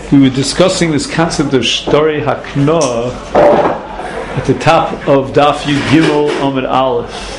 we were discussing this concept of Shtori Haknoah at the top of Daf Yud Gimel Amud Aleph.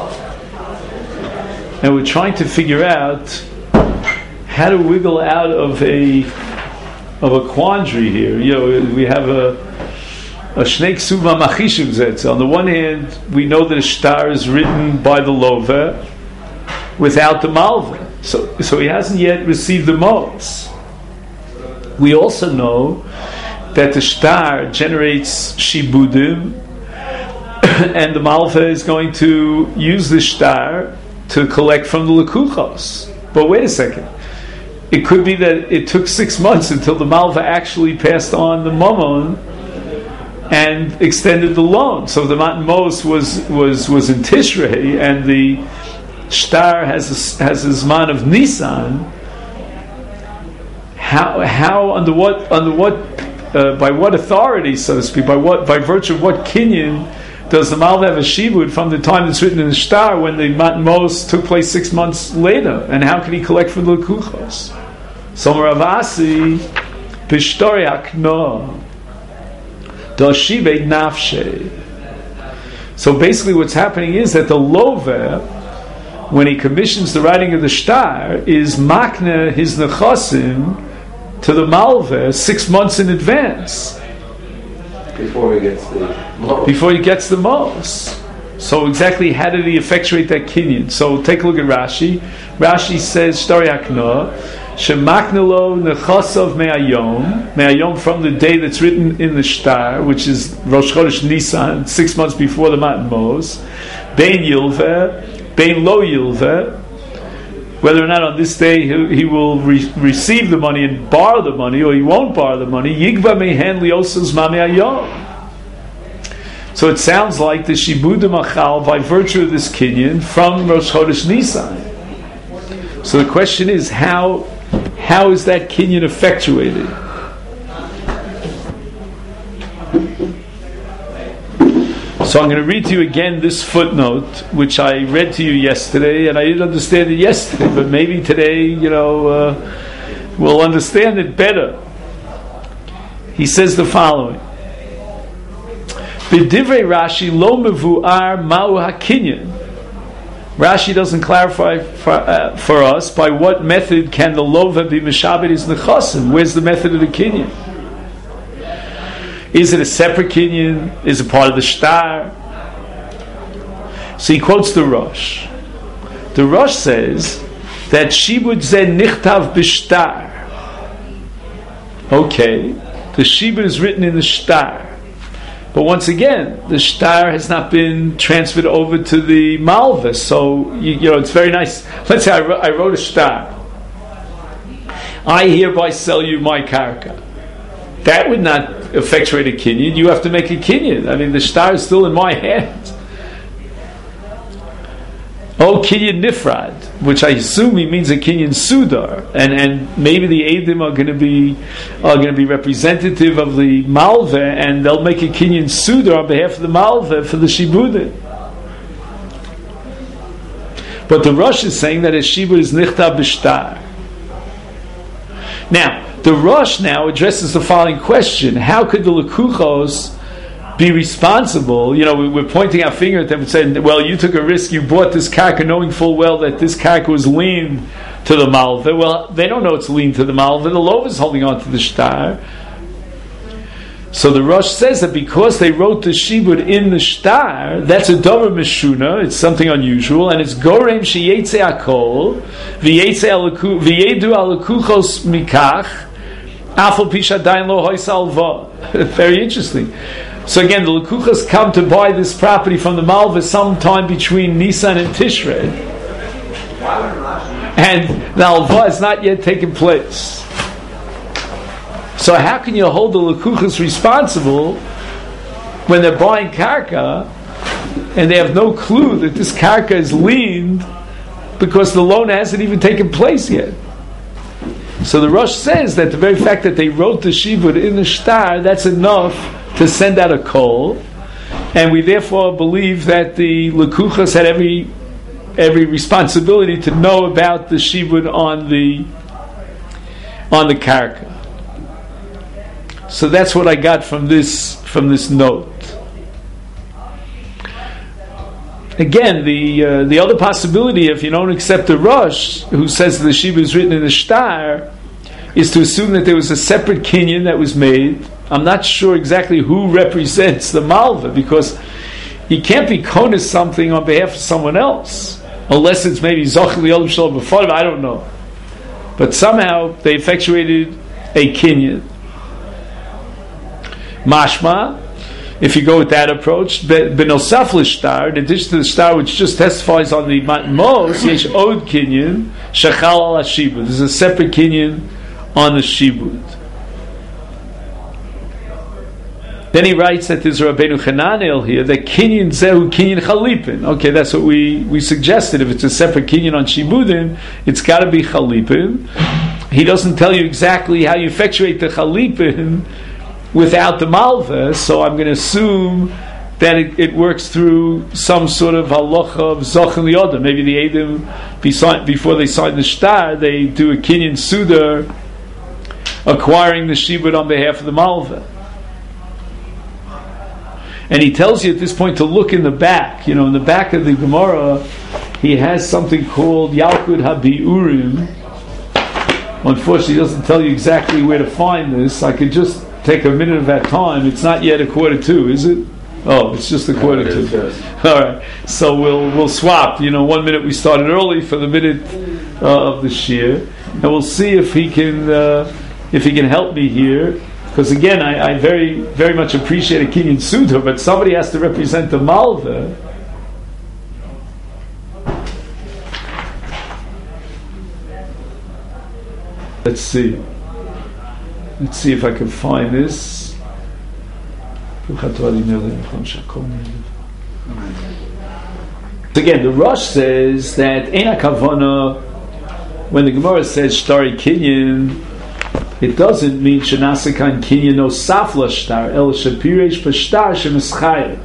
And we're trying to figure out how to wiggle out of a quandary here. You know, we have a Shnei Ksuva Machishim Zetz. On the one hand, we know that a shtar is written by the Lova without the Malva. So he hasn't yet received the Mos. We also know that the shtar generates shibudim, and the Malva is going to use the shtar to collect from the Lekuchos. But wait a second. It could be that it took 6 months until the Malva actually passed on the Mammon and extended the loan. So the Matan Mos was in Tishrei, and the shtar has a Zman of Nisan. How under what by what authority, so to speak, by virtue of what kinyan does the Malva have a shibud from the time it's written in the shtar when the Matan Mos took place 6 months later? And how can he collect from the Lekuchos? So Rav Asi B'shtori Haknoah Doshivei Nafshei. So basically what's happening is that the Lover, when he commissions the writing of the shtar, is makna his nechasim to the Malva 6 months in advance. Before he gets the Mos. So exactly how did he effectuate that kinyan? So take a look at Rashi. Rashi says, Shtori Haknoah, shemakna lo nechasav me'ayom, from the day that's written in the shtar, which is Rosh Chodesh Nisan, 6 months before the Matan Mos, bein yilveh, bein lo yilveh, whether or not on this day he will receive the money and borrow the money, or he won't borrow the money, yigva mehen liosas mame ayom. So it sounds like the shibudim achal by virtue of this kinyan from Rosh Chodesh Nisan. So the question is, how is that kinyan effectuated? So I'm going to read to you again this footnote, which I read to you yesterday, and I didn't understand it yesterday, but maybe today, we'll understand it better. He says the following: B'divrei Rashi lo mevu'ar ma'u hakinyan. Rashi doesn't clarify for us by what method can the lova be mishabed his nechasim. Where's the method of the kinyan? Is it a separate kinyan? Is it part of the shtar? So he quotes the Rosh. The Rosh says that shibud zeh nichtav b'shtar. Okay, the shibud is written in the shtar. But once again, the shtar has not been transferred over to the Malva. So, it's very nice. Let's say I wrote a shtar. I hereby sell you my karka. That would not effectuate a kinyan. You have to make a kinyan. I mean, the shtar is still in my hands. Oh, kinyan nifrad, which I assume he means a kinyan sudar, and maybe the edim are going to be representative of the malva, and they'll make a kinyan sudar on behalf of the malva for the shibudim. But the Rosh is saying that a shibud is nichtav b'shtar. Now, the Rosh now addresses the following question: how could the Lekuchos be responsible? We're pointing our finger at them and saying, well, you took a risk, you bought this karka knowing full well that this karka was lean to the malva. Well, they don't know it's lean to the malva. The lov is holding on to the shtar. So the Rosh says that because they wrote the shibud in the shtar, that's a dover mishuna, it's something unusual, and it's gorem sheyetze akol v'yedu alekuchos mikach afal pisha dain lo hoy salva. Very interesting. So again, the Lekuchos come to buy this property from the Malva sometime between Nisan and Tishrei, and the Alva has not yet taken place. So how can you hold the Lekuchos responsible when they're buying karka and they have no clue that this karka is leaned because the loan hasn't even taken place yet? So the Rosh says that the very fact that they wrote the shibud in the shtar, that's enough to send out a call, and we therefore believe that the Lekuchos had every responsibility to know about the shibud on the karka. So that's what I got from this note. Again, the other possibility, if you don't accept the Rosh, who says the Shiva is written in the Shtar, is to assume that there was a separate kinyan that was made. I'm not sure exactly who represents the Malva, because you can't be koneh something on behalf of someone else, unless it's maybe Zoch L'Yolim Shalom B'Fodim, I don't know. But somehow they effectuated a kinyan. Mashma, if you go with that approach, B'nosaf l'shtar, in addition to the star which just testifies on the Matmos, yesh od kinyan, shechal al hashibud. There's a separate kinyan on the shibud. Then he writes that there's Rabbeinu Chananel here, that kinyan zehu kinyan chalipin. Okay, that's what we suggested. If it's a separate kinyan on shibudim, it's got to be chalipin. He doesn't tell you exactly how you effectuate the chalipin without the malva, so I'm going to assume that it works through some sort of halacha of zoch and liyodah. Maybe the Eidim, before they sign the shtar, they do a kinyan sudar, acquiring the shibud on behalf of the malva. And he tells you at this point to look in the back. In the back of the Gemara, he has something called Yalkud HaBi'urim. Unfortunately, he doesn't tell you exactly where to find this. I could just take a minute of that time. It's not yet 1:45, is it? Oh, it's just 1:45. Yes. All right. So we'll swap. 1 minute we started early for the minute of the shir, and we'll see if he can help me here. Because again, I very very much appreciate a kinyan suda, but somebody has to represent the malva. Let's see if I can find this. Again, the Rosh says that Eina Kavana, when the Gemara says Shtari Kinyan, it doesn't mean Shanasakan Kinyan no Safla Shtar, El Shapiresh Pashtar Shemischayev.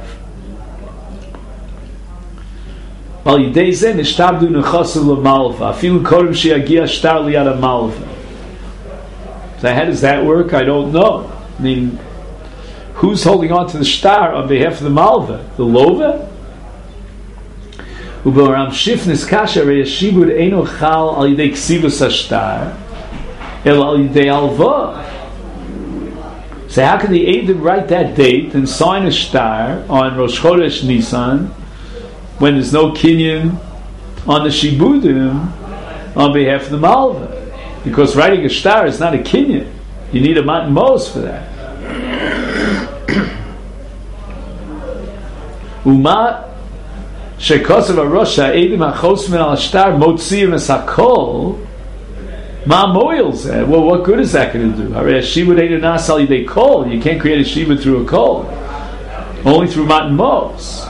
Al Yidei Zen Ishtabdu Nechasu L'Malva, Afilu Kodem Sheyagia Shtar Liad Malva. So how does that work? I don't know. I mean, who's holding on to the shtar on behalf of the malva? The lova? U'b'oram shifnis kasha re'yashibud eino chal al yidei ksivus hashtar el al yidei alva. So how can the Eidim write that date and sign a shtar on Rosh Chodesh Nisan when there's no kinyan on the shibudim on behalf of the malva? Because writing a shtar is not a kinyan. You need a matan mos for that. Uma shekosav arosha edim achosmin al shtar motziyim es hakol ma moil zeh. Well, what good is that going to do? Hare shibud edim nas al yidei kol. You can't create a shibud through a kol. Only through matan mos.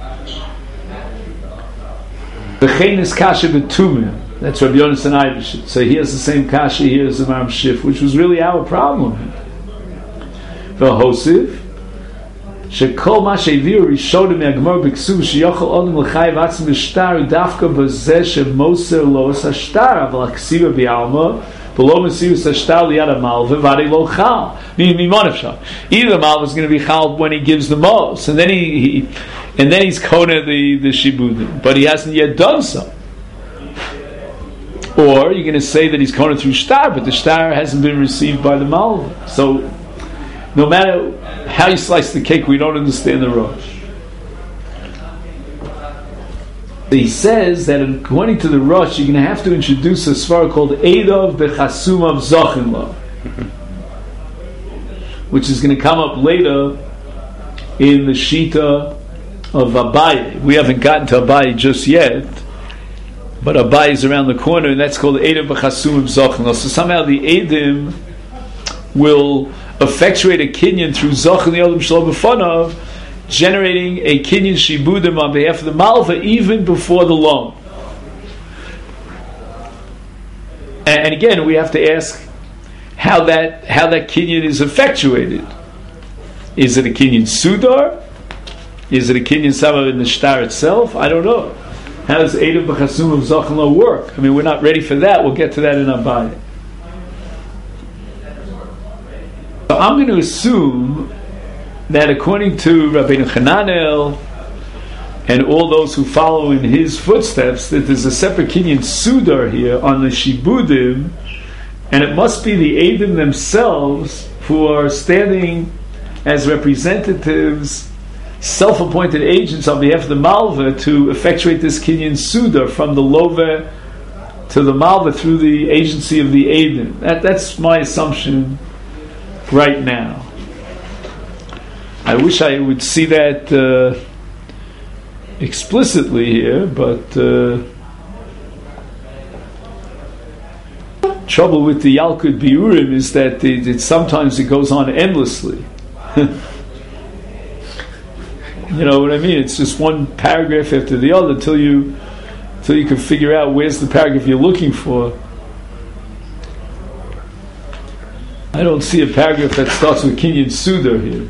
V'chein is kasha b'tumim. That's Rabbi Yonasan Eibishter. So he has the same kasha here as the Maram Shif, which was really our problem. V'hosiv shekol ma she'viu rishonim me'agmor b'ksuv sheyochel odom l'chayiv atzim b'shtar dafka b'zeh she'moser lo es hashtar aval ha'ksiva b'alma below mesivus hashtar liyad ha'malva v'adei lo chal. Either the malva is going to be chal when he gives the mos, and then he's koneh the shibudim, but he hasn't yet done so. Or you're going to say that he's koneh through shtar, but the shtar hasn't been received by the malva. So no matter how you slice the cake, we don't understand the Rosh. He says that according to the Rosh, you're going to have to introduce a svara called Eidov Bechasumav Zochinlo, which is going to come up later in the Shita of Abaye. We haven't gotten to Abaye just yet, but Abaye is around the corner, and that's called Eidov Bechasumav Zochinlo. So somehow the Eidim will effectuate a kinyan through Zoch and the Olam Shalom B'Fanav, generating a kinyan shibudim on behalf of the malva even before the loan. And again, we have to ask how that kinyan is effectuated. Is it a kinyan sudar? Is it a kinyan samav in the shtar itself? I don't know. How does Eidim B'Chasum of Zoch and Lo work? I mean, we're not ready for that. We'll get to that in Abaye. So I'm going to assume that according to Rabbeinu Hananel and all those who follow in his footsteps, that there's a separate Kinyan Sudar here on the Shibudim, and it must be the Eidim themselves who are standing as representatives, self-appointed agents on behalf of the Malva to effectuate this Kinyan Sudar from the Love to the Malva through the agency of the Eidim. That's my assumption right now. I wish I would see that explicitly here, but trouble with the Yalkut Biurim is that sometimes it goes on endlessly. You know what I mean? It's just one paragraph after the other till you can figure out where's the paragraph you're looking for. I don't see a paragraph that starts with Kinyan Sudar here.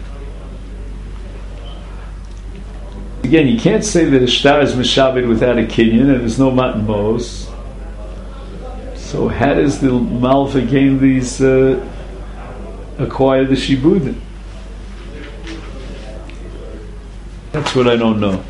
Again, you can't say that a shtar is meshabed without a kinyan, and there's no matan mos. So how does the Malva gain these, acquire the shibudim? That's what I don't know.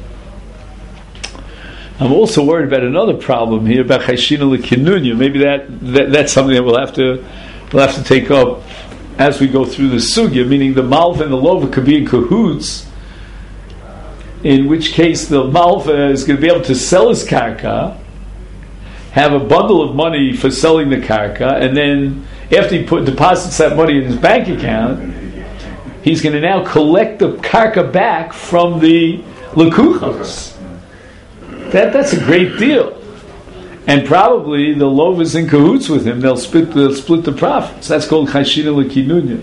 I'm also worried about another problem here about chayshina l'kinunya. Maybe that's something that we'll have to take up as we go through the sugya. Meaning the Malva and the Lova could be in cahoots. In which case the Malva is going to be able to sell his karka, have a bundle of money for selling the karka, and then after he deposits that money in his bank account, he's going to now collect the karka back from the lekuchos. That's a great deal. And probably the Lov is in cahoots with him. They'll split the profits. That's called chayshina l'kinunya.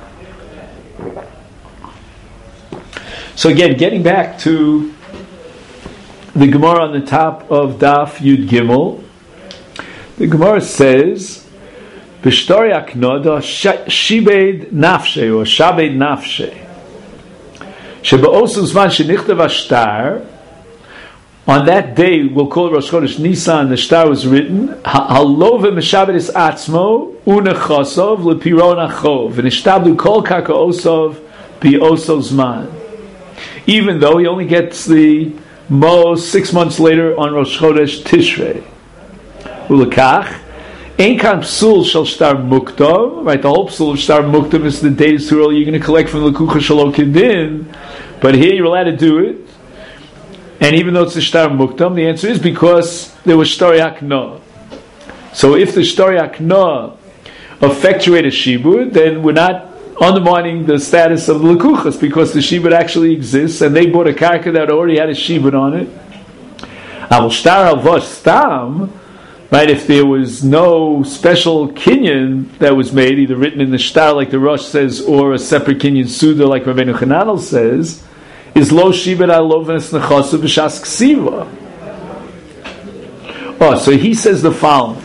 So again, getting back to the Gemara on the top of Daf Yud Gimel, the Gemara says, "B'shtori aknoda shibed nafshe or shabed nafshe, shebe'osu zman shenichtav ashtar." On that day, we'll call it Rosh Chodesh Nisan. The shtar was written, "Halov meshabed es atzmo unechosov lepiron achov v'nishtablu kol karkaosov bi'oso zman." Even though he only gets the most 6 months later on Rosh Chodesh Tishrei. Ulekach, ein kan psul shel shtar muktav. Right, the whole psul of shtar muktav is the day is too early. You're going to collect from the lekucha shelo kedin, but here you're allowed to do it. And even though it's a shtar muktam, the answer is because there was shtar yakna. So if the shtar yakna effectuated shibud, then we're not undermining the status of the lekuchas because the shibud actually exists, and they bought a karka that already had a shibud on it. Avol shtar alvosh stam, right? If there was no special kinyan that was made, either written in the shtar like the Rosh says, or a separate kinyan suda like Rabbeinu Hananel says, is lo shibud alovenes nechasu b'shas ksiva. Oh, so he says the following: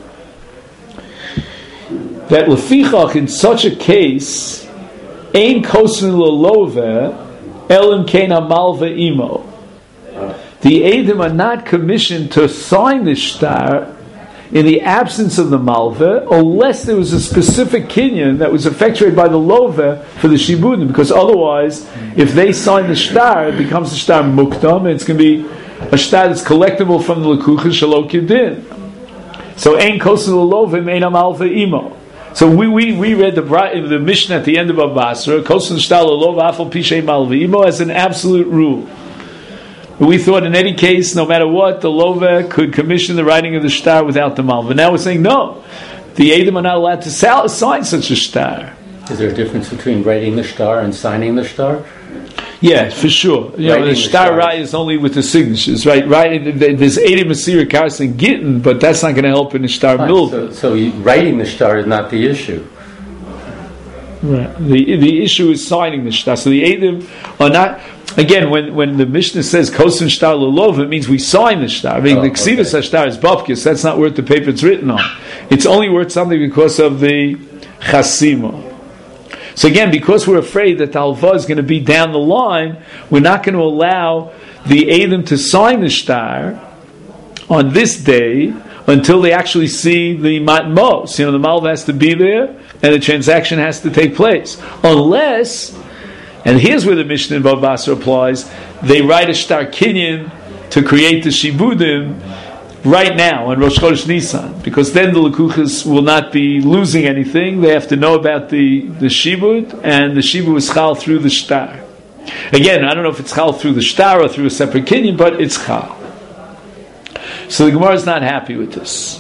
that lefichach in such a case, ein kosin lelove elim kein malva imo. The Eidim are not commissioned to sign the shtar in the absence of the malva, unless there was a specific kinyan that was effectuated by the love for the shibudim. Because otherwise, if they sign the shtar, it becomes a shtar muktam, and it's going to be a shtar that's collectible from the lekucha shelo kedin. So ein kosin lelove ein malva imo. So we read the Mishnah at the end of Abasra, kosin shtar lelove afal pishay malva imo, as an absolute rule. We thought in any case, no matter what, the Lova could commission the writing of the shtar without the malva. Now we're saying no. The Eidim are not allowed to sign such a shtar. Is there a difference between writing the shtar and signing the shtar? Yeah, for sure. The shtar right is only with the signatures, right? There's Eidim Masira Karas and Gittin, but that's not going to help in the shtar building. So writing the shtar is not the issue. Right. The issue is signing the shtar. So the Eidim are not. Again, when the Mishnah says kosin shtar lelov, it means we sign the shtar. I mean, the ksivas shtar is bapkis. That's not worth the paper it's written on. It's only worth something because of the chasima. So again, because we're afraid that the halva is going to be down the line, we're not going to allow the Eidim to sign the shtar on this day until they actually see the matmos. The malva has to be there, and the transaction has to take place. Unless, and here's where the Mishnah in Bava Basra applies, they write a shtar kinyan to create the shibudim right now on Rosh Chodesh Nisan, because then the lekuchas will not be losing anything. They have to know about the shibud, and the shibud is chal through the shtar. Again, I don't know if it's chal through the shtar or through a separate kinyan, but it's chal. So the Gemara is not happy with this.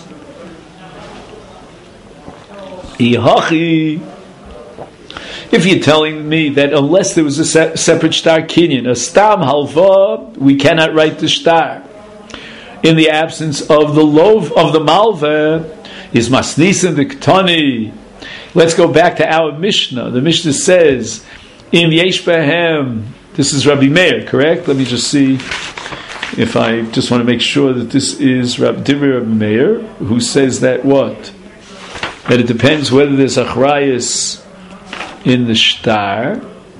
If you're telling me that unless there was a separate shtar kinyan, a stam halva, we cannot write the shtar. In the absence of the lov of the malva, is masnisim the ketani. Let's go back to our Mishnah. The Mishnah says, "Im yesh behem." This is Rabbi Meir, correct? Let me just see if I just want to make sure that this is Rabbi Meir, who says that what? That it depends whether there's achrayus in the shtar.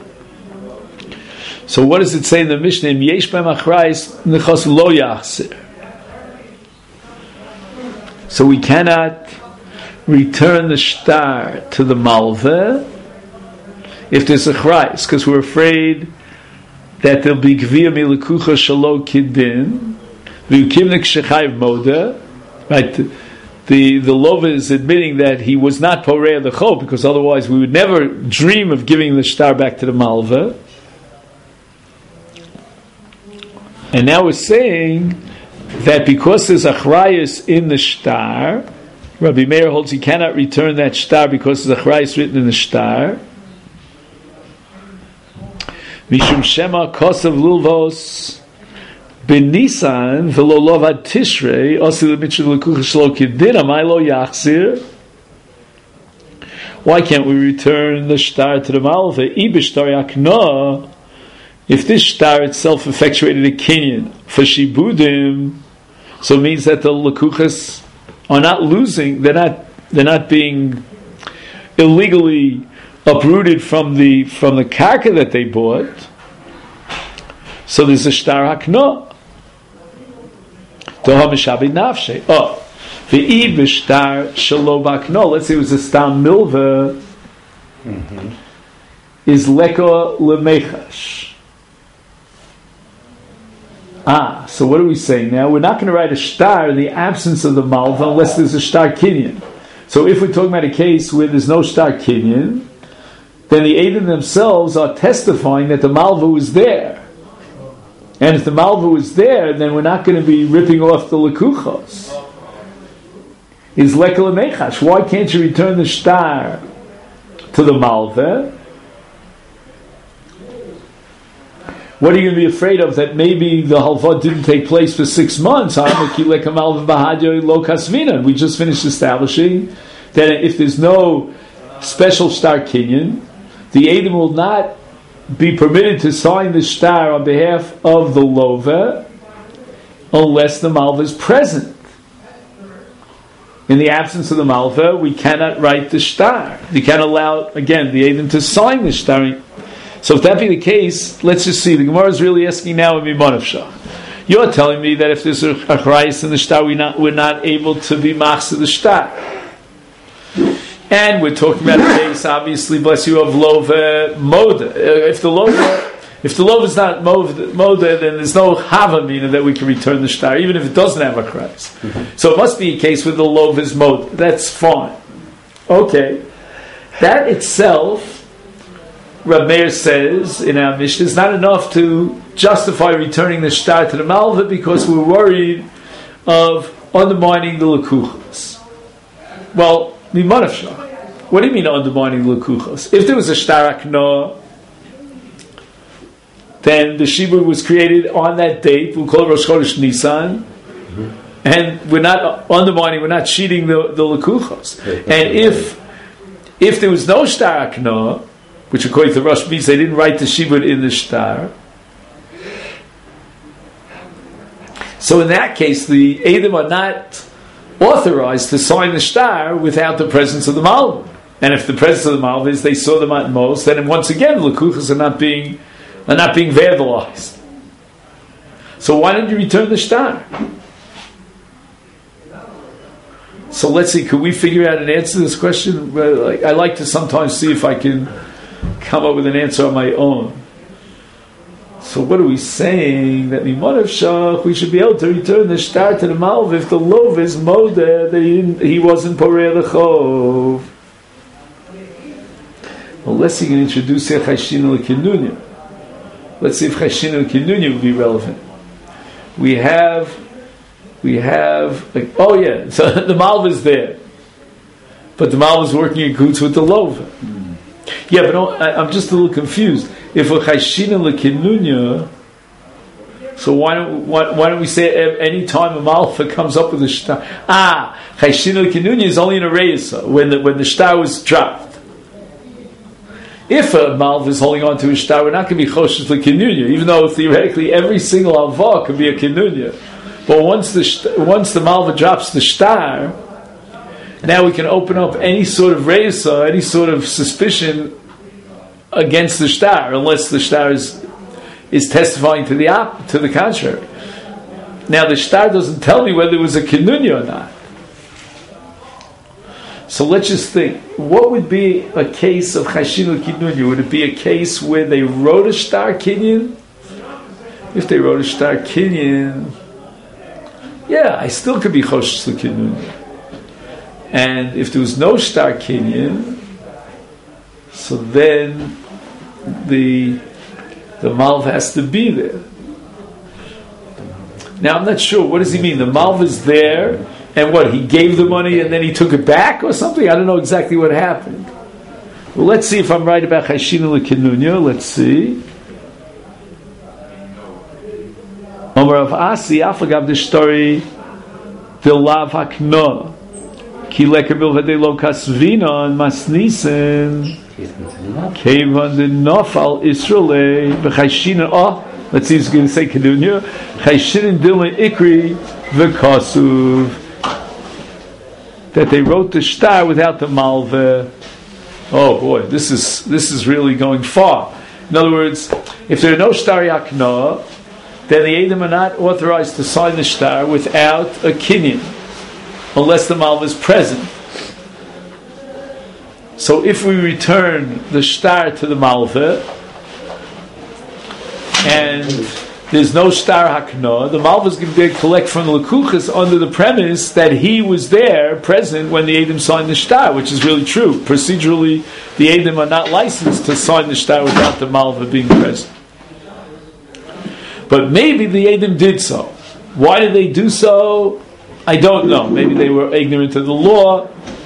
So what does it say in the Mishnah? Im yesh behem achrayus nechos lo yachzir. So we cannot return the shtar to the malva if there's a chrayis, because we're afraid that there'll be gviyah milekucha shalo kidin, v'ukimnik shechayiv moda. Right, the lova is admitting that he was not porei the chol, because otherwise we would never dream of giving the shtar back to the malva. And now we're saying that because there's achrayus in the shtar, Rabbi Meir holds he cannot return that shtar because there's achrayus written in the shtar. Mishum Shema Kosav Lulvos Benisan V'lo Lovad Tishrei Osi L'Mitzvah L'Kucha Shlo Kidin Amai Lo Yachzir. Why can't we return the shtar to the malva? Ibishtar Yakna. If this shtar itself effectuated a kinyan for shibudim, so it means that the lekuchas are not losing; they're not being illegally uprooted from the karka that they bought. So there's a shtar hakna. Toha mishabi nafshe. Oh, ve'i b'shtar shelo bakno. Let's say it was a stam milva. Is leko lemechash. So what are we saying now? We're not going to write a shtar in the absence of the malva unless there's a shtar kinyan. So if we're talking about a case where there's no shtar kinyan, then the Eidim themselves are testifying that the malva was there. And if the malva was there, then we're not going to be ripping off the lekuchos. Is lekel mechash. Why can't you return the shtar to the malva? What are you going to be afraid of? That maybe the halva didn't take place for 6 months. We just finished establishing that if there's no special shtar kinyan, the Eidim will not be permitted to sign the shtar on behalf of the lova unless the malva is present. In the absence of the malva, we cannot write the shtar. We can't allow, again, the Eidim to sign the shtar. So if that be the case, let's just see. The Gemara is really asking now in Mimonavshah. You're telling me that if there's a chrayis in the shtar, we're not able to be machzor the shtar. And we're talking about a case, obviously, bless you, of lova moda. If the lova is not moda, then there's no hava mina that we can return the shtar, even if it doesn't have a chrayis. So it must be a case where the lova is moda. That's fine. Okay. That itself, Rab Meir says in our Mishnah, is not enough to justify returning the shtar to the malva because we're worried of undermining the lekuchos. Well, mimanafshah. What do you mean undermining the lekuchos? If there was a shtar akna, then the shibud was created on that date. We'll call it Rosh Chodesh Nisan, and we're not undermining, we're not cheating the lekuchos. And if there was no shtar akna, which according to Rosh means they didn't write the shibud in the shtar. So in that case, the Eidim are not authorized to sign the shtar without the presence of the malva. And if the presence of the malva is they saw them at most, then once again the lekuchas are not being vandalized. So why didn't you return the shtar? So let's see, could we figure out an answer to this question? I like to sometimes see if I can come up with an answer on my own. So what are we saying? That Mimonav Shach, we should be able to return the shtar to the malv if the lov is modeh that he wasn't porei the chov. Well, let's see if you can introduce here Chayshina l'kinunya. Let's see if Chayshina l'kinunya would be relevant. We have like, oh yeah, so the malv is there, but the malv is working in goods with the lov. Yeah, but I'm just a little confused. If a Chayshina l'kinunya, so why don't we say any time a malva comes up with a shtar? Chayshina l'kinunya is only in a reisa when the shtar was dropped. If a malva is holding on to a shtar, we're not going to be choshesh l'kinunya, even though theoretically every single alva could be a kinunya. But once the malva drops the shtar, now we can open up any sort of reisa, any sort of suspicion against the shtar, unless the shtar is testifying to the contrary. Now the shtar doesn't tell me whether it was a kinunya or not. So let's just think, what would be a case of Chayshina l'kinunya? Would it be a case where they wrote a shtar kinyan? If they wrote a shtar kinyan, yeah, I still could be choshesh l'kinunya. And if there was no shtar kinyan, so then the malv has to be there. Now I'm not sure, what does he mean? The malv is there, and what, he gave the money and then he took it back or something? I don't know exactly what happened. Well, let's see if I'm right about Chayshina l'kinunya. Let's see. Omer of Asi, Afagav the story, the lav hakno, ki leker bilvadei lo kasvina and masnisen, kevan de nofal Israelei, b'chayshina, let's see if he's going to say kinunya, chayshina dilin ikri v'kasuv, that they wrote the shtar without the malveh. Oh boy, this is really going far. In other words, if there are no shtar yakna, then the Edom are not authorized to sign the shtar without a kinyan, unless the malveh is present. So if we return the shtar to the malveh, and there's no shtar hakna, the malveh is going to collect from the lekuchas under the premise that he was there, present, when the Edom signed the shtar, which is really true. Procedurally, the Edom are not licensed to sign the shtar without the malveh being present. But maybe the Edom did so. Why did they do so? I don't know. Maybe they were ignorant of the law.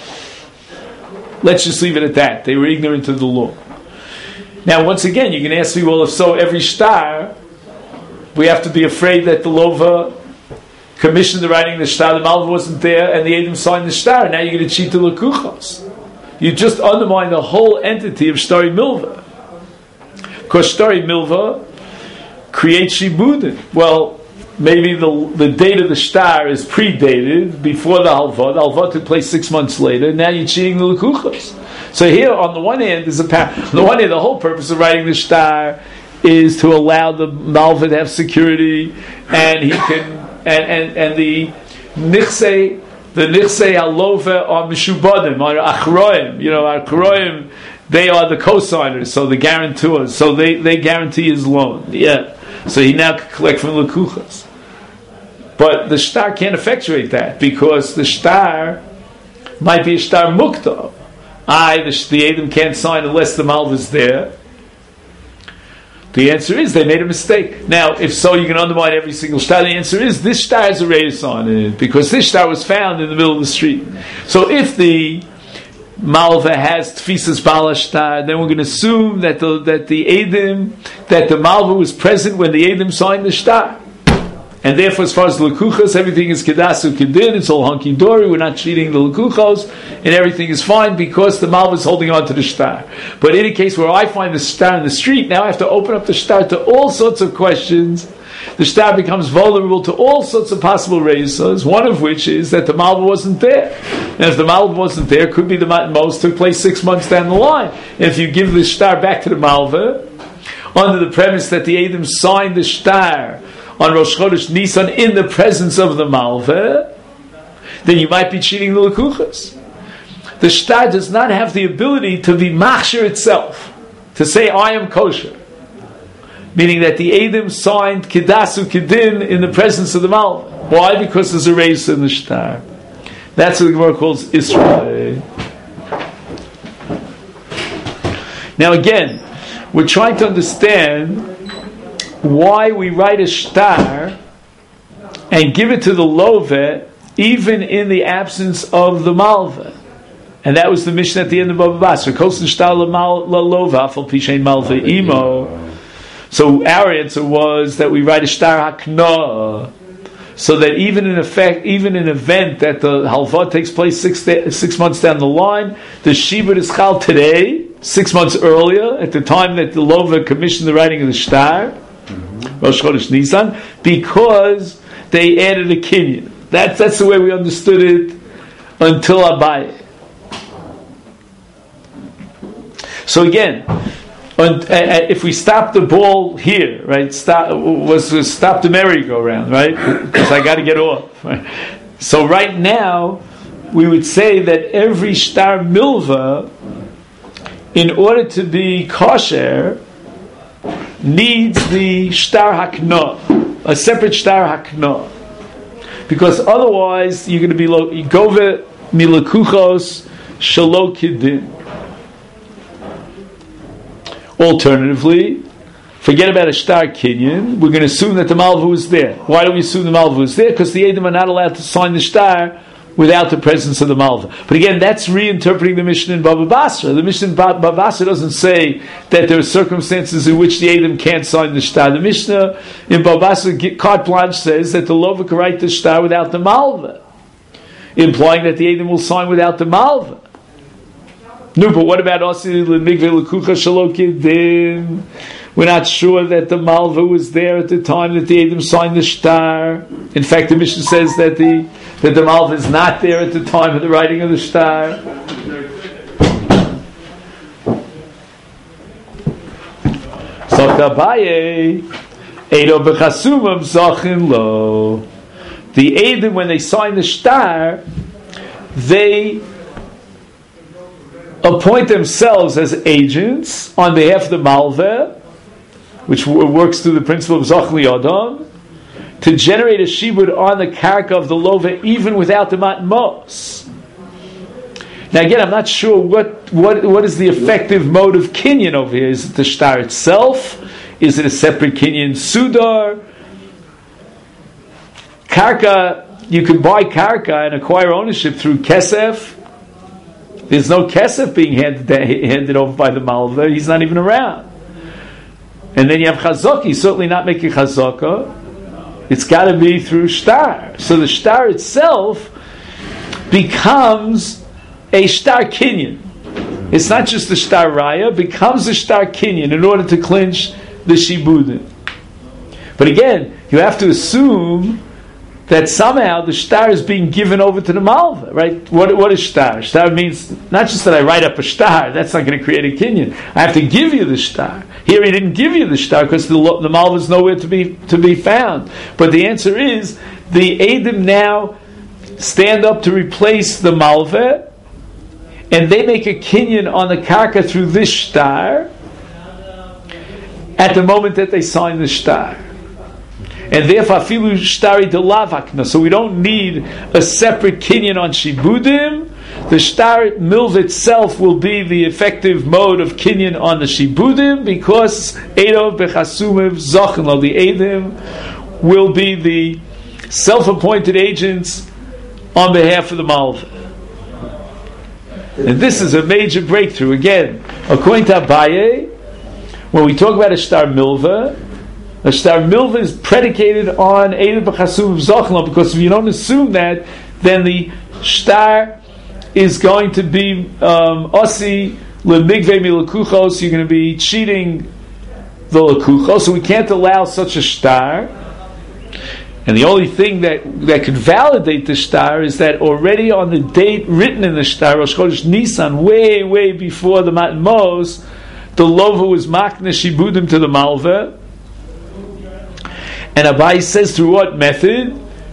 Let's just leave it at that. They were ignorant of the law. Now, once again, you can ask me, well, if so, every shtar, we have to be afraid that the lova commissioned the writing of the shtar, the malveh wasn't there, and the Edom signed the shtar. Now you're going to cheat the lekuchos. You just undermine the whole entity of shtari milva. Because shtari milva create shibudin. Well, maybe the date of the shtar is predated before the halva. The halva took place 6 months later. Now you're cheating the lekuchos. So here, on the one hand, the whole purpose of writing the shtar is to allow the malveh to have security, and he can and the nichsei halova are mishubadim, are achroim. Achroim, they are the co-signers, so the guarantors, so they guarantee his loan. Yeah. So he now can collect from lekuchas. But the shtar can't effectuate that, because the shtar might be a shtar mukta. The Edom can't sign unless the malveh is there. The answer is they made a mistake. Now, if so, you can undermine every single shtar. The answer is this shtar has a reis on it, because this shtar was found in the middle of the street. So if the malveh has tfisas bala shtar, then we're going to assume that the malveh was present when the Edom signed the shtar. And therefore, as far as the lekuchos, everything is kedasu kedin, it's all hunky-dory, we're not cheating the lekuchos, and everything is fine because the malveh is holding on to the shtar. But in a case where I find the shtar in the street, now I have to open up the shtar to all sorts of questions. The shtar becomes vulnerable to all sorts of possible reisas, one of which is that the malveh wasn't there. And if the malveh wasn't there, it could be the most took place 6 months down the line. And if you give the shtar back to the malveh, under the premise that the Edom signed the shtar on Rosh Chodesh Nisan in the presence of the malveh, then you might be cheating the lekuchas. The shtar does not have the ability to be machshir itself, to say, I am kosher. Meaning that the Eidim signed Kedasu Kedin in the presence of the Malva. Why? Because there's a race in the shtar. That's what the Gemara calls Israel. Now again, we're trying to understand why we write a shtar and give it to the Love even in the absence of the Malva. And that was the mission at the end of Baba Basra. Kosen shtar la-lova afal pishein malva imo. So our answer was that we write a shtar hakna, so that even in an event that the halva takes place 6 months down the line, the shibud is chal today, 6 months earlier, at the time that the Lova commissioned the writing of the shtar, Rosh Chodesh Nisan, because they added a kinyan. That's the way we understood it until Abaye. So again, if we stop the ball here, right? Stop the merry-go-round, right? Because I got to get off. Right? So right now, we would say that every shtar milva, in order to be kosher, needs the shtar hakna, a separate shtar hakna, because otherwise you're going to be gove milekuchos shelo kidin. Alternatively, forget about a shtar kinyan. We're going to assume that the malva was there. Why do we assume the malva was there? Because the Eidim are not allowed to sign the shtar without the presence of the malva. But again, that's reinterpreting the Mishnah in Baba Basra. The Mishnah in Baba Basra doesn't say that there are circumstances in which the Eidim can't sign the shtar. The Mishnah in Baba Basra, carte blanche, says that the Lova can write the shtar without the malva, implying that the Eidim will sign without the malva. No, but what about Osi L'Migveh L'Kucha Shalokidin? We're not sure that the Malva was there at the time that the Eidim signed the shtar. In fact, the Mishnah says that the Malva is not there at the time of the writing of the shtar. So Tabaye Eido B'Chasumam Zachin Lo. The Eidim, when they sign the shtar, they appoint themselves as agents on behalf of the Malveh, which works through the principle of Zach Li Adam, to generate a shibud on the karka of the Lova even without the matmos. Now again, I'm not sure what is the effective mode of kinyan over here. Is it the shtar itself? Is it a separate kinyan sudar? Karka, you can buy karka and acquire ownership through kesef. There's no kesef being handed over by the malva. He's not even around. And then you have chazaka. He's certainly not making chazaka. It's got to be through shtar. So the shtar itself becomes a shtar kinyan. It's not just the shtar raya. Becomes a shtar kinyan in order to clinch the shibudin. But again, you have to assume that somehow the shtar is being given over to the malva, right? What is shtar? Shtar means not just that I write up a shtar. That's not going to create a kinyan. I have to give you the shtar. Here he didn't give you the shtar because the malva is nowhere to be found. But the answer is the Eidim now stand up to replace the malva, and they make a kinyan on the karka through this shtar at the moment that they sign the shtar. And therefore, afilu shtari de lavakna. So we don't need a separate kinyan on shibudim. The shtar milv itself will be the effective mode of kinyan on the shibudim, because Eidov bechasumiv zachenlo, the Eidim will be the self-appointed agents on behalf of the malva. And this is a major breakthrough. Again, according to Abaye, when we talk about a shtar milva, a shtar milva is predicated on Eidim b'chasumiv zachenlo, because if you don't assume that, then the shtar is going to be osi lemigvei milekuchos. You're going to be cheating the lekuchos, so we can't allow such a shtar. And the only thing that could validate the shtar is that already on the date written in the shtar, Rosh Chodesh Nisan, way before the Matan Mos, the Lova was makna shibudim to the malva. And Abai says through what method?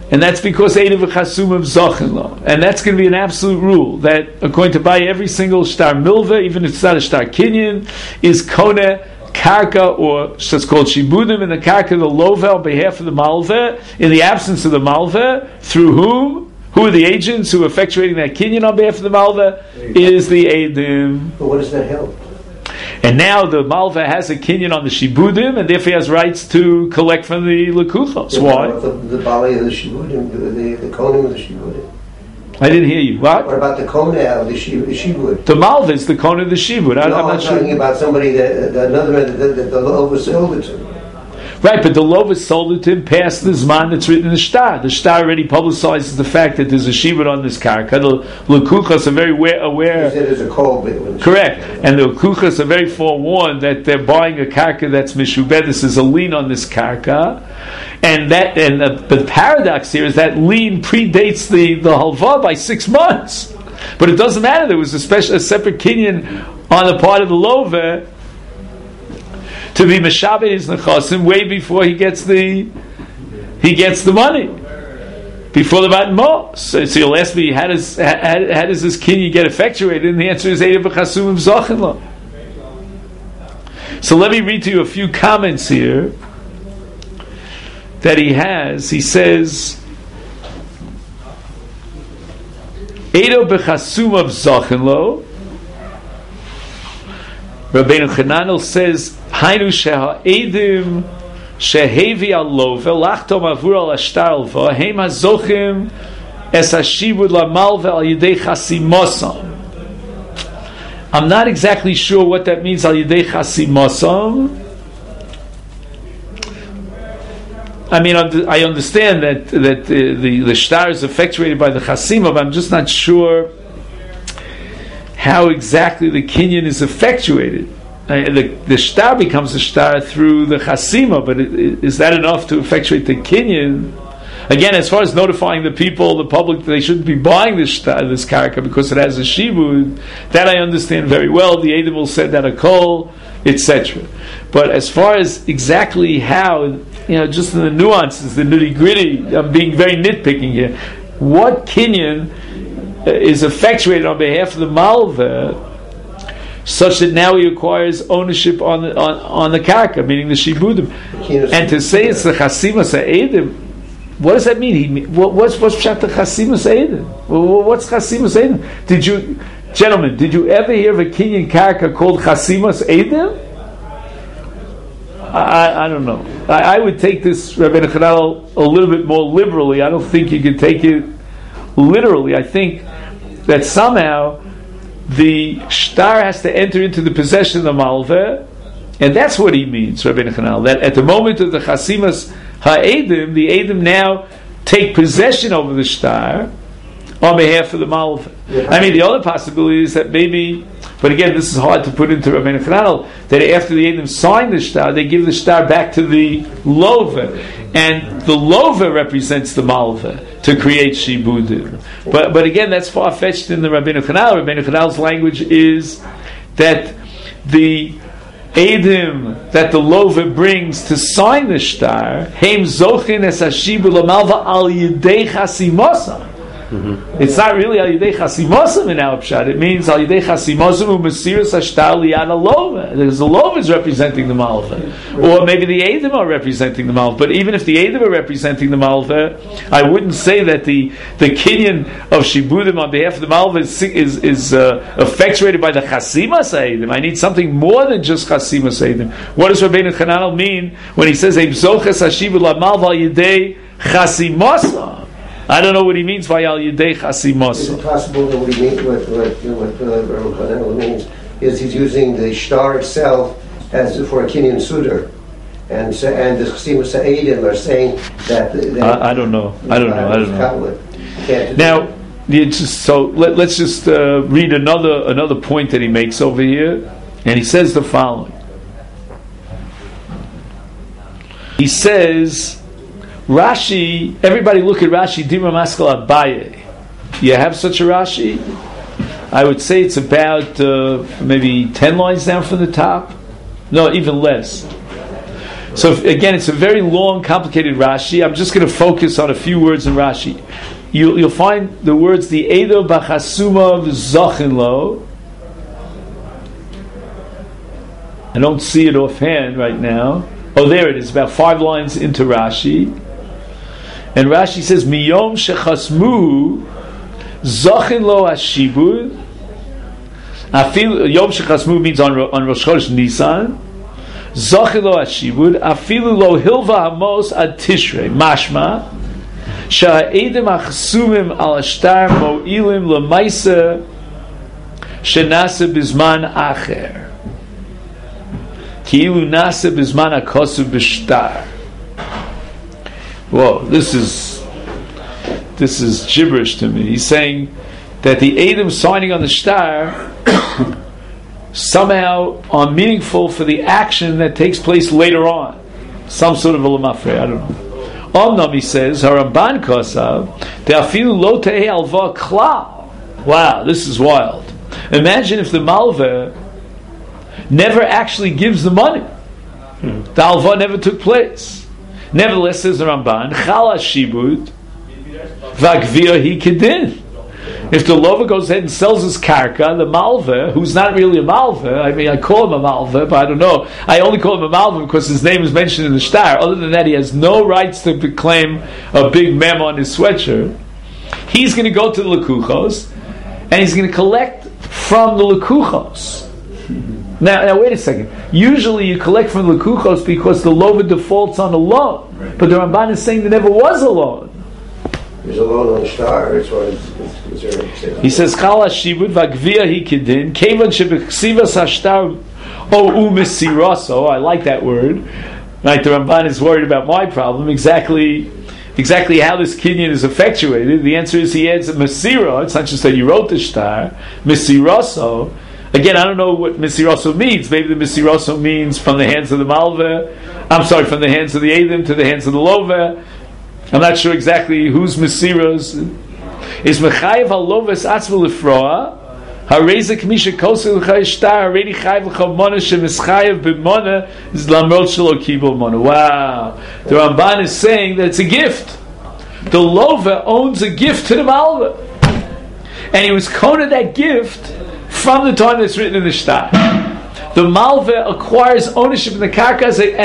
And that's because Eidim v'chasum of Zachin lo. And that's going to be an absolute rule, that according to buy every single star milva, even if it's not a star kinyan, is kone karka, or it's called shibudim, in the karka, the lova on behalf of the malva, in the absence of the malva, through whom? Who are the agents who are effectuating that kinyan on behalf of the malva? Is the Eidim. But what does that help? And now the malva has a kinyan on the shibudim, and therefore he has rights to collect from the lekuchos. Why? The bali of the shibudim, the konim of the shibudim. I didn't hear you. What? What about the kona of the shibud? The malva is the kona of the shibud. I'm not sure. Talking about somebody another man that the lova sold it to. Right, but the lova sold it to him past the zman that's written in the star. The star already publicizes the fact that there's a shibud on this karka. The lekuchos are very aware. He said there's a call. Correct, and the lekuchos are very forewarned that they're buying a karka that's mishubed. This is a lien on this karka, and the paradox here is that lien predates the halva by 6 months. But it doesn't matter. There was a separate kinyan on the part of the lova to be meshabed his nechasim way before he gets the money, before the bat mo. So you'll ask me, how does this kinyan get effectuated? And the answer is Eidim v'chasum zachin lo. So let me read to you a few comments here that he has. He says, Eidim v'chasum of zachin lo. Rabbeinu Chananel says, Hainu she'ha'edim she'hevi al-lova lachtom avur al-ashtar heim hazochim es hashibud la-malva al-yidei chasimosam. I'm not exactly sure what that means, al-yidei chasimosam. I mean, I understand that the shtar is effectuated by the chasima, but I'm just not sure how exactly the kinyan is effectuated. The shtar becomes a shtar through the chasima, but is that enough to effectuate the kinyan? Again, as far as notifying the people, the public, that they shouldn't be buying this karka because it has a shibud, that I understand very well. The Eidim will send out a call, etc. But as far as exactly how, just in the nuances, the nitty gritty, I'm being very nitpicking here. What kinyan is effectuated on behalf of the malva, such that now he acquires ownership on the karka, meaning the shibudim, and to say it's the chasimas ha'edim, what does that mean? What's pshat the chasimas ha'edim? What's chasimas ha'edim? Gentlemen, did you ever hear of a kinyan karka called chasimas ha'edim? I don't know. I would take this, Rabbeinu Chananel, a little bit more liberally. I don't think you can take it literally. I think that somehow the shtar has to enter into the possession of the malva, and that's what he means, Rabbeinu Chananel, that at the moment of the chasimas ha'edim, the edim now take possession over the shtar on behalf of the malva. I mean, the other possibility is that maybe, but again, this is hard to put into Rabbeinu Chananel, that after the edim sign the shtar, they give the shtar back to the lova, and the lova represents the malva to create shibudim. But again, that's far-fetched in the Rabbeinu Chananel. Rabbeinu Chananel's language is that the edim that the lova brings to sign the shtar, heim zochin es hashibu lamalva al yidei chasimosam. It's not really al yidei chasimosam in our pshat. It means al yidei chasimosam u'mesiras hashtar liyad alova. Because the lova is representing the malva, or maybe the edim are representing the malva. But even if the edim are representing the malva, I wouldn't say that the kinyan of shibudim on behalf of the malva is effectuated by the chasimas edim. I need something more than just chasimas edim. What does Rabbeinu Chananel mean when he says eim zoches hashibu la malva al yidei chasimosam? I don't know what he means by al yidei chasimos. Is it possible that what he means, what Rabbeinu means, is he's using the shtar itself as for a kinyan suder, and the chasimus ha'edim are saying that. I don't know. Now, let's just read another point that he makes over here, and he says the following. He says, Rashi, everybody look at Rashi, Dimra Maskal Abaye. You have such a Rashi? I would say it's about maybe 10 lines down from the top. No, even less. So again, it's a very long, complicated Rashi. I'm just going to focus on a few words in Rashi. You'll find the words the Edo Bachasuma Zachin Lo. I don't see it offhand right now. Oh, there it is, about 5 lines into Rashi. And Rashi says, Miyom Shechasmu Zachin Lo Hashibud. Yom Shechasmu means on Rosh Chodesh Nisan. Zachin Lo Hashibud. Afilu Lo Hilva Hamos Ad Tishrei. Mashma. Sha'edim Achsumim Al Ashtar Mo'ilim L'Maisa Shenasa Bizman Acher. Ki'ilu Nasa Bizman HaKosu B'Shtar. Whoa, this is gibberish to me. He's saying that the Edom signing on the star somehow are meaningful for the action that takes place later on. Some sort of a lamafre, I don't know. Omnam, he says, Haramban Kosav, Te'afilu Lo Te'eh Alva Klal. Wow, this is wild. Imagine if the Malveh never actually gives the money. The Alva never took place. Nevertheless, says the Ramban, Chala Shibud, Vagvir Hi Kedin. If the lover goes ahead and sells his karka, the malveh, who's not really a malveh, I mean, I call him a malveh, but I don't know. I only call him a malveh because his name is mentioned in the shtar. Other than that, he has no rights to claim a big mem on his sweatshirt. He's going to go to the lekuchos, and he's going to collect from the lekuchos. Now, wait a second. Usually you collect from the lekuchos because the lover defaults on a loan. Right. But the Ramban is saying there never was a loan. There's a loan on the star. It's what it's considered. He says, Chala Shibud Vagvia Hikidin, Kevan Shebechsivas Hashtar O Umesiraso. I like that word. Right, the Ramban is worried about my problem. Exactly how this kinyan is effectuated. The answer is he adds a Mesira. It's not just that you wrote the star. Mesiraso. Again, I don't know what Mesiroso means. Maybe the Mesiroso means from the hands of the Malveh. From the hands of the Edom to the hands of the Loveh. I'm not sure exactly whose Mesiros. Is Mechayev HaLoves Atzvah Lefroa, HaRezek Misha Kosel Chayishtar, HaRedi Chayev L'Chavmona Shemischayev B'Mona, Lamrot Shelo Kibel Mona. Wow. The Ramban is saying that it's a gift. The Loveh owns a gift to the Malveh. And he was quoted that gift from the time that's written in the shtar. The Malveh acquires ownership in the karka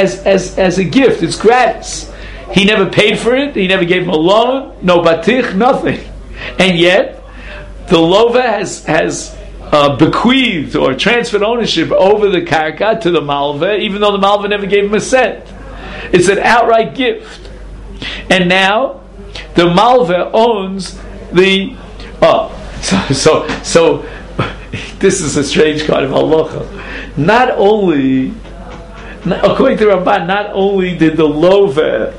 as a gift. It's gratis. He never paid for it. He never gave him a loan. No batich, nothing. And yet, the Loveh has bequeathed or transferred ownership over the karka to the Malveh, even though the Malveh never gave him a cent. It's an outright gift. And now, the Malveh owns the... So this is a strange kind of halacha. According to Ramban, not only did the Loveh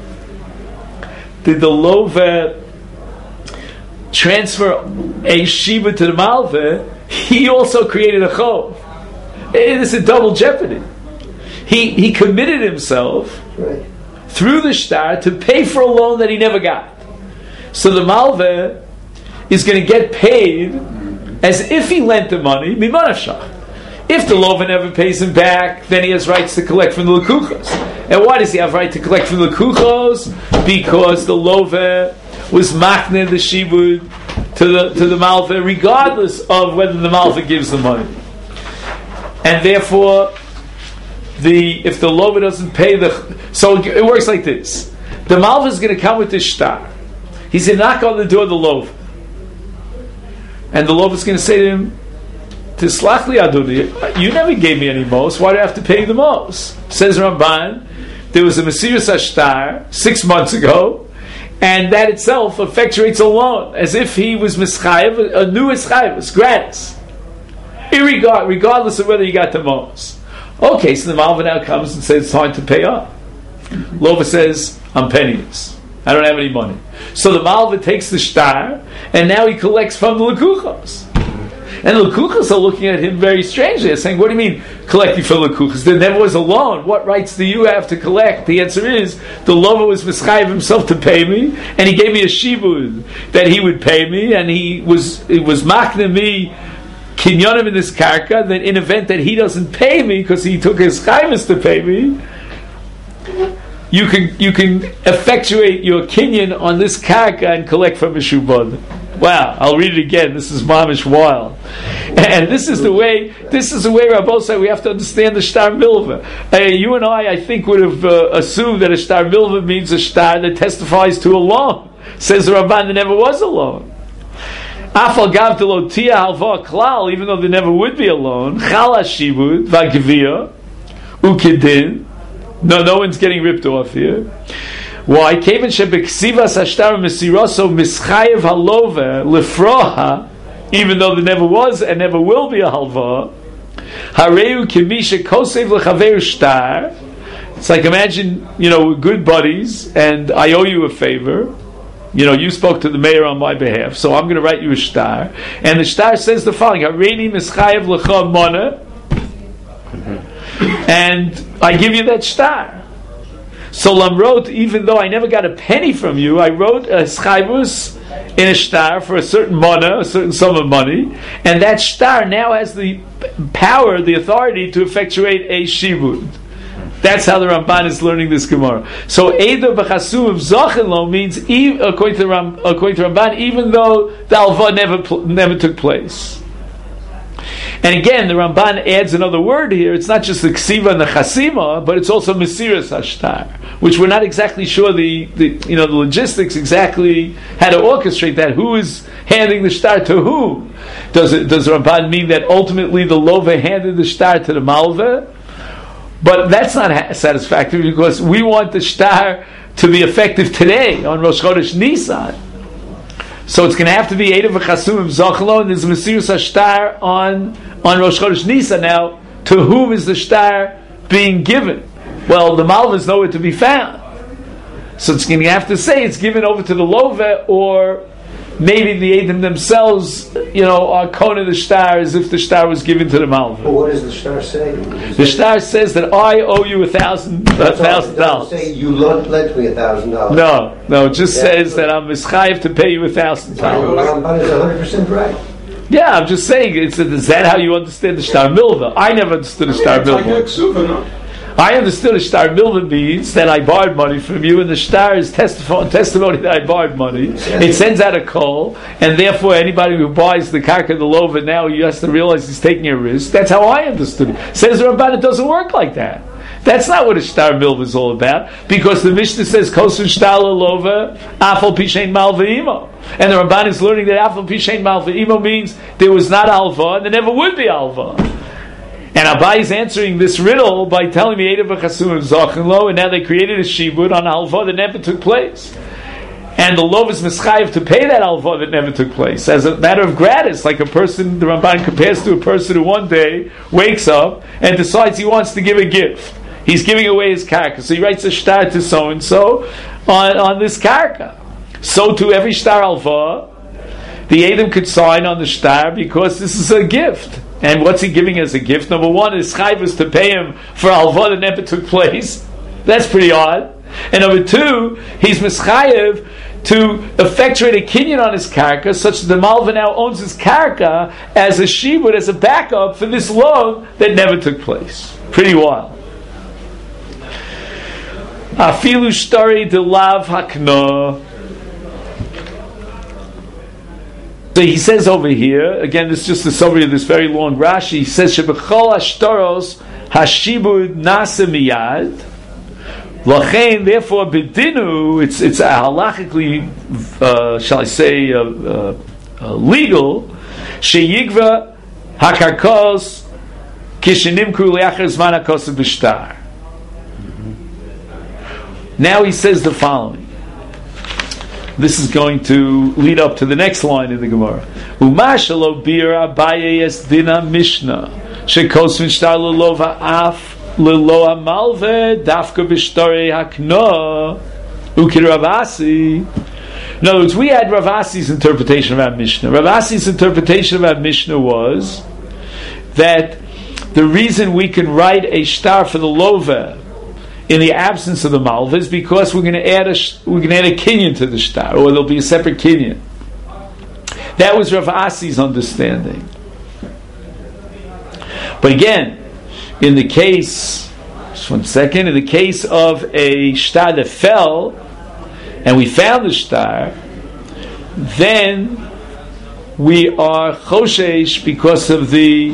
transfer a shiva to the Malveh, he also created a chov. It is a double jeopardy. He committed himself through the shtar to pay for a loan that he never got. So the Malveh is going to get paid as if he lent the money, mimanashach. If the Loveh never pays him back, then he has rights to collect from the lekuchos. And why does he have right to collect from the lekuchos? Because the Loveh was machne the shibud to the Malveh, regardless of whether the Malveh gives the money. And therefore, if the Loveh doesn't pay so it works like this: the Malveh is going to come with the shtar. He's going to knock on the door of the Loveh. And the Loveh is going to say to him, Tislach li Adoni, you never gave me any most, why do I have to pay you the most? Says Ramban, there was a Mesiras Ashtar 6 months ago, and that itself effectuates a loan, as if he was Mischayev, a new Mischayev, it's gratis. Regardless of whether he got the most. Okay, so the Malveh now comes and says it's time to pay up. Loveh says, I'm penniless. I don't have any money. So the Malveh takes the shtar, and now he collects from the lekuchos. And the lekuchos are looking at him very strangely. They're saying, what do you mean collecting from lekuchos? There never was a loan. What rights do you have to collect? The answer is, the Loveh was mischayev himself to pay me, and he gave me a shibud that he would pay me, and it was machne me kinyonim in this karka, that in event that he doesn't pay me, because he took his chayvus to pay me, you can effectuate your kinyan on this karka and collect from a shubad. Wow, I'll read it again. This is mamish wild. And this is the way Rabbi said we have to understand the shtar milva. You and I think, would have assumed that a shtar milva means a shtar that testifies to a loan. Says the Ramban, there never was a loan. Afal gav delotia halva klal, even though there never would be a loan. Chala shibud v'gvia ukedin. No one's getting ripped off here. Why? Even though there never was and never will be a halva. It's like, imagine, we're good buddies and I owe you a favor. You spoke to the mayor on my behalf, so I'm going to write you a shtar. And the shtar says the following: and I give you that shtar. So Lamrot, even though I never got a penny from you, I wrote a schayvus in a shtar for a certain mana, a certain sum of money, and that shtar now has the power, the authority to effectuate a shibud. That's how the Ramban is learning this Gemara. So Eidah b'chasum zachenlo means, according to Ramban, even though the alva never took place. And again, the Ramban adds another word here. It's not just the ksiva and the chasima, but it's also mesiras hashtar, which we're not exactly sure the logistics exactly how to orchestrate that. Who is handing the shtar to whom? Does the Ramban mean that ultimately the lova handed the shtar to the malva? But that's not satisfactory, because we want the shtar to be effective today on Rosh Chodesh Nisan. So it's going to have to be Eidah v'chasumim zachlo, and there's Mesiras Hashtar on Rosh Chodesh Nisan. Now, to whom is the shtar being given? Well, the malva is nowhere to be found. So it's going to have to say it's given over to the lova, or maybe the Eidim themselves, are kona the shtar as if the shtar was given to the malva. But what does the shtar say? The shtar says that I owe you $1,000. It doesn't say you lent me $1,000. No, it just says that I'm mischayev to pay you $1,000. Ramban is 100% right. Yeah, I'm just saying, is that how you understand the shtar milva? I never understood the shtar milva. I understood the shtar milva means that I borrowed money from you, and the shtar is testimony that I borrowed money. It sends out a call, and therefore anybody who buys the karka, the lova, now he has to realize he's taking a risk. That's how I understood it. Says the Ramban, it doesn't work like that. That's not what a shtar milva is all about, because the Mishnah says kosun shtar lova afal pishein malva imo, and the Ramban is learning that afal pishein malva imo means there was not alva and there never would be alva. And Abai is answering this riddle by telling me Eidah v'chasumim zachenlo, and now they created a shibud on alva that never took place. And the lov is mischayev to pay that alva that never took place as a matter of gratis, like a person, the Ramban compares to a person who one day wakes up and decides he wants to give a gift. He's giving away his karka, so he writes a shtar to so-and-so on this karka. So to every shtar alva, the Eidim could sign on the shtar because this is a gift. And what's he giving as a gift? Number one is chayvus to pay him for alva that never took place. That's pretty odd. And number two, he's mischayev to effectuate a kinyan on his karka, such that the malva now owns his karka as a shibud, as a backup for this loan that never took place. Pretty wild. Afilu shtari de lav hakna. So he says over here, again, this is just a summary of this very long Rashi. He says, "Shebechol hashtaros hashibud nasa miyad." Lachein, therefore, bedinu, it's halachically, shall I say, legal. Sheyigva hakarkos kishenimku le'achar zman hakosav b'shtar. Now he says the following. This is going to lead up to the next line in the Gemara. Umashalo bir Abaye es dina mishnah shekos v'shtar lelova af lelo amalve dafka b'shtore hakno ukir Ravasi. In other words, we had Ravasi's interpretation of our Mishnah. Ravasi's interpretation of our Mishnah was that the reason we can write a shtar for the lova in the absence of the malva is because we're going to add a kinyan to the shtar, or there'll be a separate kinyan. That was Rav Asi's understanding. But again, in the case, as Just 1 second. In the case of a shtar that fell, and we found the shtar, then we are choshesh because of the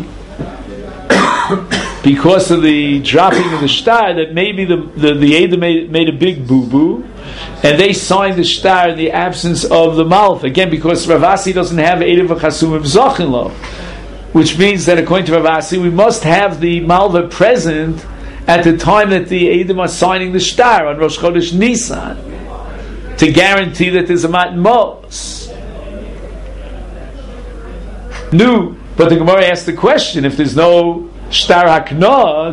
dropping of the shtar, that maybe the Eidim made a big boo-boo, and they signed the shtar in the absence of the malva. Again, because Rav Asi doesn't have Eidim v'chasumim zachin lo, which means that according to Rav Asi, we must have the malva present at the time that the Eidim are signing the shtar on Rosh Chodesh Nisan, to guarantee that there's a matan mos. No, but the Gemara asked the question: if there's no shtar hakna,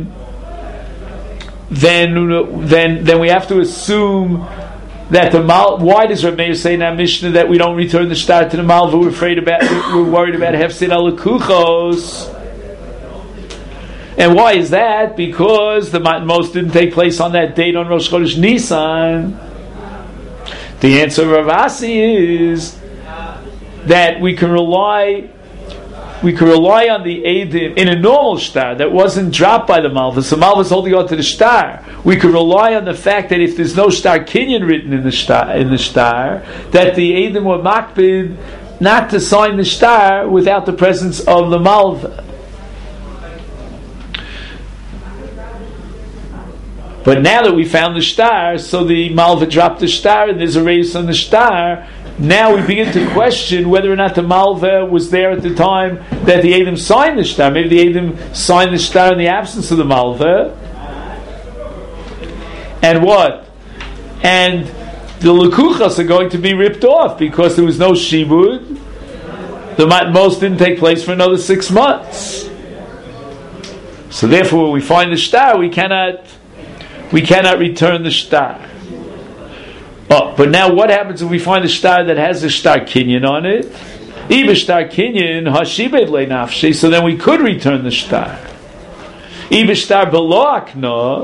then we have to assume that the mal. Why does Rav Meir say in our Mishnah that we don't return the shtar to the malva? We're worried about hefsid alakuchos. And why is that? Because the matan mos didn't take place on that date on Rosh Chodesh Nisan. The answer of Rav Asi is that we can rely on the Eidim in a normal shtar that wasn't dropped by the malva. So malva is holding on to the shtar. We can rely on the fact that if there's no shtar kinyan written in the shtar, that the Eidim were makbid not to sign the shtar without the presence of the malva. But now that we found the shtar, so the malva dropped the shtar and there's a race on the shtar, now we begin to question whether or not the malva was there at the time that the Eidim signed the shtar. Maybe the Eidim signed the shtar in the absence of the malva. And what? And the lekuchas are going to be ripped off because there was no shibud. The matan mos didn't take place for another 6 months. So therefore, when we find the shtar, we cannot return the shtar. Oh, but now what happens if we find a shtar that has a shtar kinyan on it? Iba shtar kinyan hashibed leinafshe. So then we could return the shtar. Iba shtar below akna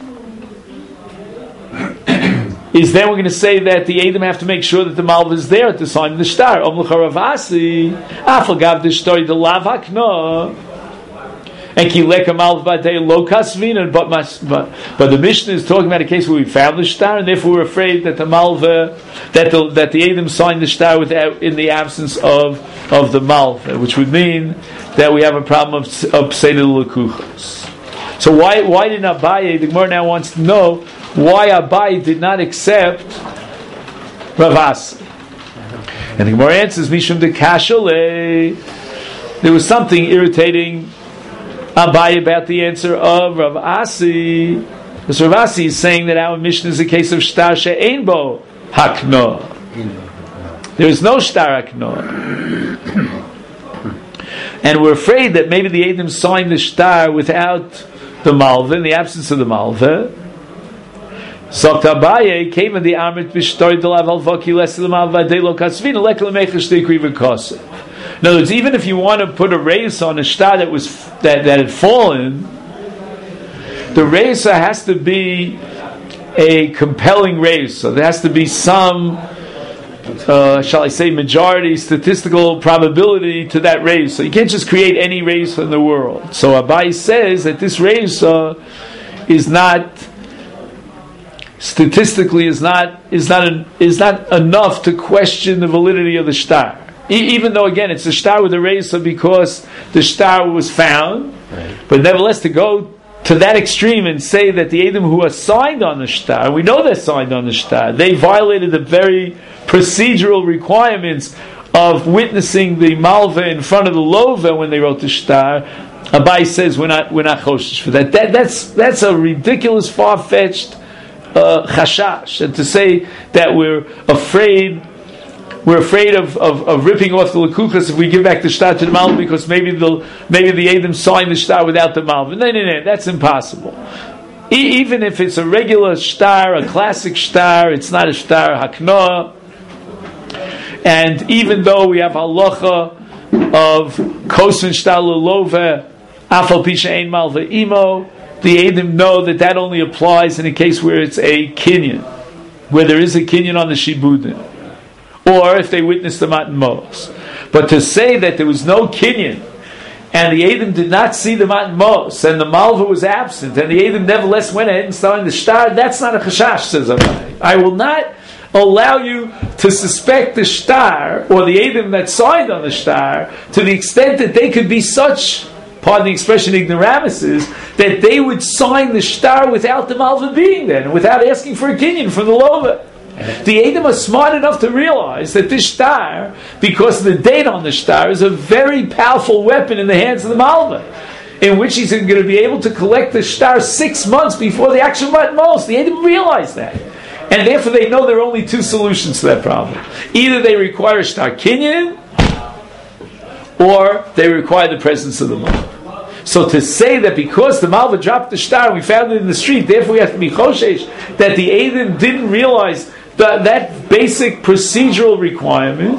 is then we're going to say that the Eidim have to make sure that the malva is there at the time of the shtar. Omlucha Rav Asi afagav the story the lav akna. And kileka malva day lo kasvina, but the Mishnah is talking about a case where we found the shtar, and therefore we're afraid that the malva that the Eidim signed the shtar without in the absence of the malva, which would mean that we have a problem of pseidel lekuchos. So why did Abaye? The Gemara now wants to know why Abaye did not accept Rav Asi. And the Gemara answers mishum de kashole. There was something irritating Abaye about the answer of Rav Asi. Because Rav Asi is saying that our mission is a case of shtar she'ein bo hakno. There is no shtar hakno. And we're afraid that maybe the Eidim signed the shtar without the malva, in the absence of the malva. Sokt Abaye came in the Amrit b'shtori delav alvaki less the malva de lo kasvina lekal mechash dekri v'kosev. In other words, even if you want to put a reis on a shtar that had fallen, the reis has to be a compelling reis. So there has to be some, shall I say, majority statistical probability to that reis. So you can't just create any reis in the world. So Abaye says that this reis is not statistically is not enough to question the validity of the shtar. Even though, again, it's a shtar with a reisa because the shtar was found, right. But nevertheless, to go to that extreme and say that the Eidim who are signed on the shtar, we know they're signed on the shtar, they violated the very procedural requirements of witnessing the malva in front of the lova when they wrote the shtar. Abaye says we're not choshesh for that. That's a ridiculous, far-fetched chashash, and to say that we're afraid of ripping off the lekuchas if we give back the shtar to the malva because maybe the Eidim signed the shtar without the malva. No, that's impossible. Even if it's a regular shtar, a classic shtar, it's not a shtar hakna. And even though we have halacha of kosin shtar lelova, afal pisha ein malva imo, the Eidim know that only applies in a case where it's a kinyan, where there is a kinyan on the shibudin, or if they witness the matan mos. But to say that there was no kinyan and the Edom did not see the matmos, and the Malva was absent, and the Edom nevertheless went ahead and started the shtar, that's not a chashash, says Abaye. I will not allow you to suspect the shtar, or the Edom that signed on the shtar, to the extent that they could be such, pardon the expression, ignoramuses, that they would sign the shtar without the Malva being there, and without asking for a kinyan from the Lova. The Edom are smart enough to realize that this shtar, because of the date on the shtar, is a very powerful weapon in the hands of the Malva, in which he's going to be able to collect the shtar 6 months before the actual matmos. The Edom realize that. And therefore they know there are only two solutions to that problem. Either they require a shtar kinyan, or they require the presence of the Malva. So to say that because the Malva dropped the shtar and we found it in the street, therefore we have to be choshesh, that the Edom didn't realize that basic procedural requirement,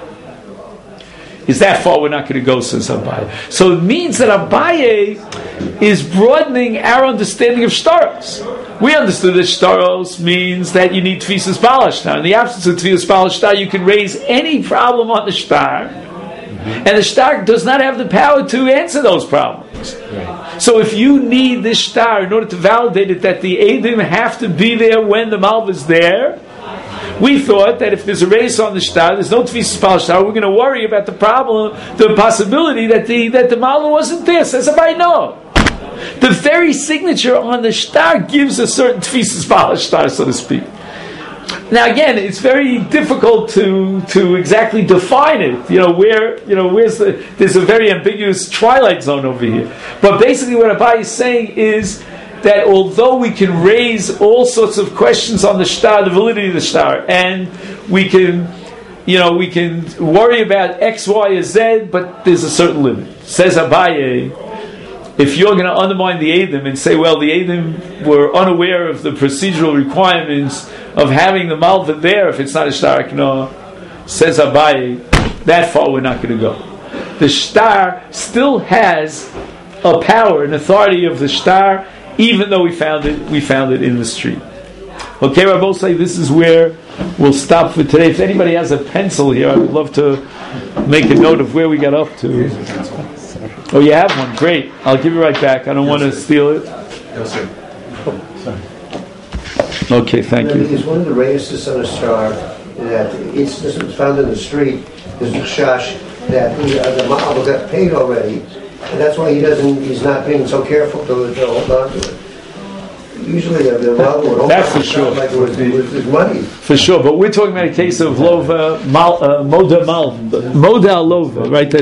is that far we're not going to go, says Abaye. So it means that Abaye is broadening our understanding of shtaros. We understood that shtaros means that you need tfisas bal shtar. In the absence of tfisas bal shtar, you can raise any problem on the shtar, and the shtar does not have the power to answer those problems. Right. So if you need this shtar in order to validate it that the Edom have to be there when the Malva is there, we thought that if there's a race on the shtar, there's no tfisas bal shtar, we're going to worry about the problem, the possibility that the Malva wasn't there. Says Abaye, no. The very signature on the shtar gives a certain tfisas bal shtar, so to speak. Now again, it's very difficult to exactly define it. There's a very ambiguous twilight zone over here. But basically what Abaye is saying is that although we can raise all sorts of questions on the shtar, the validity of the shtar, and we can worry about X, Y, or Z, but there's a certain limit. Says Abaye, if you're going to undermine the Edom and say, well, the Edom were unaware of the procedural requirements of having the Malva there if it's not a shtar akna, says Abaye, that far we're not going to go. The shtar still has a power, an authority of the shtar, even though we found it in the street. Okay, Rabbi, say this is where we'll stop for today. If anybody has a pencil here, I would love to make a note of where we got up to. Oh, you have one? Great. I'll give it right back. I don't want to steal it. No, sir. Okay, thank you. There's one of the races on a star that it's found in the street. There's a shash that the Malva got paid already, and that's why he's not being so careful to hold on to it. Usually the Malva would hold on to it like it was his money. For sure, but we're talking about a case of Lova, Moda Lova, right?